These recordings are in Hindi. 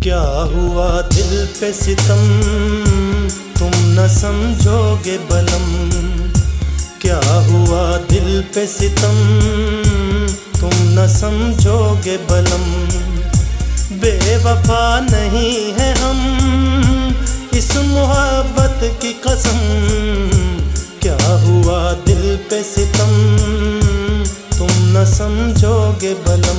क्या हुआ दिल पे सितम, तुम न समझोगे बलम। क्या हुआ दिल पे सितम, तुम न समझोगे बलम। बेवफा नहीं है हम, इस मोहब्बत की कसम। क्या हुआ दिल पे सितम, तुम न समझोगे बलम।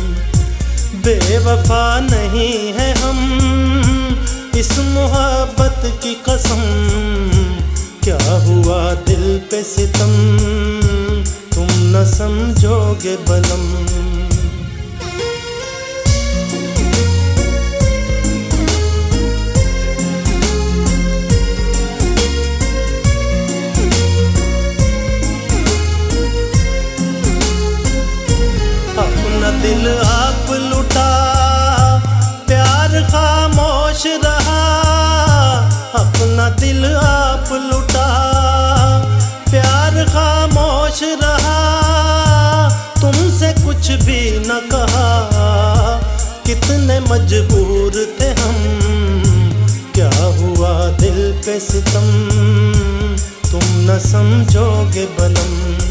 बेवफा नहीं है हम, इस मोहब्बत की कसम। क्या हुआ दिल पे सितम, तुम न समझोगे बलम। अपना दिल आप लुटा, प्यार खामोश रहा। अपना दिल आप लुटा, प्यार खामोश रहा। तुमसे कुछ भी न कहा, कितने मजबूर थे हम। क्या हुआ दिल पे सितम, तुम न समझोगे बलम।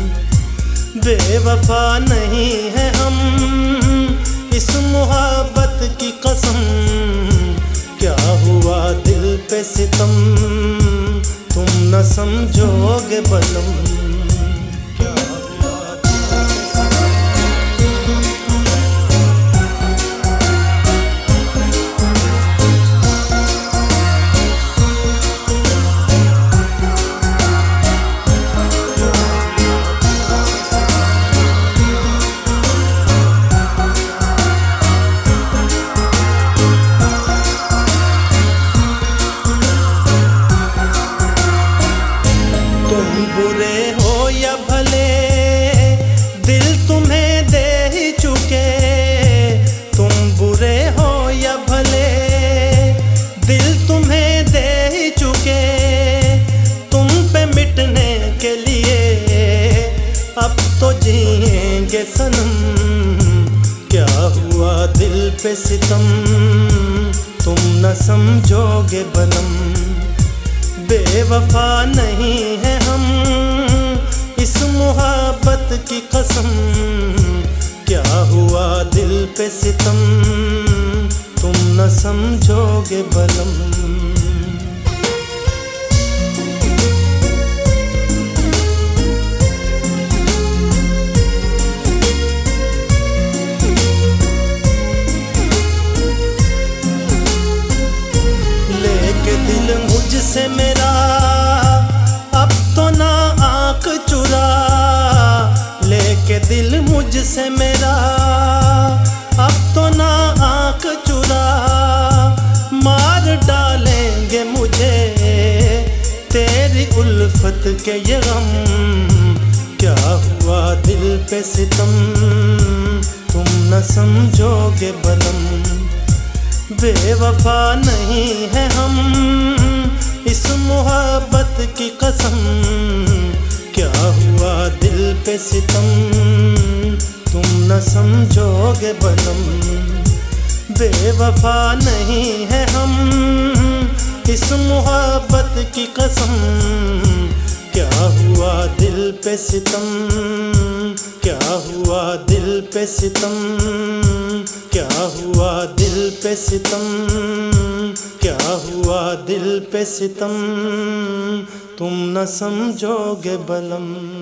बेवफा नहीं है हम, इस मोहब्बत की कसम। क्या हुआ दिल पे सितम, तुम न समझोगे बलम। तुम बुरे हो या भले, दिल तुम्हें दे ही चुके। तुम बुरे हो या भले, दिल तुम्हें दे ही चुके। तुम पे मिटने के लिए अब तो जिएंगे सनम। क्या हुआ दिल पे सितम, तुम न समझोगे बलम। बेवफा नहीं है हम, इस मोहब्बत की कसम। क्या हुआ दिल पे सितम, तुम न समझोगे बलम। लेके दिल मुझसे मेरा, अब तो ना आंख चुरा। लेके दिल मुझसे मेरा, अब तो ना आंख चुरा। मार डालेंगे मुझे तेरी उल्फत के ये गम। क्या हुआ दिल पे सितम, तुम न समझोगे बलम। बेवफा नहीं है हम, इस मोहब्बत की कसम। क्या हुआ दिल पे सितम, तुम न समझोगे बलम। बेवफा नहीं है हम, इस मोहब्बत की कसम। क्या हुआ दिल पे सितम, क्या हुआ दिल पे सितम। क्या हुआ दिल पे सितम, क्या हुआ दिल पे सितम। तुम न समझोगे बलम।